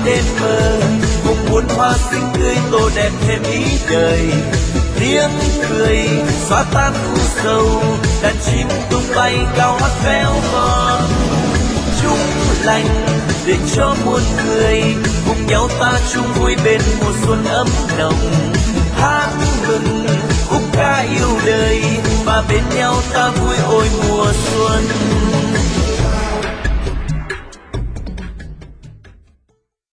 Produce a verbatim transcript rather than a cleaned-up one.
đêm mơ, cùng muôn hoa xinh tươi tô đẹp thêm ý đời. Tiếng cười xóa tan u sầu, đàn chim tung bay cao hót véo von. Chúc lành để cho muôn người cùng nhau ta chung vui bên mùa xuân ấm nồng. Hát mừng khúc ca yêu đời và bên nhau ta vui ôi mùa xuân.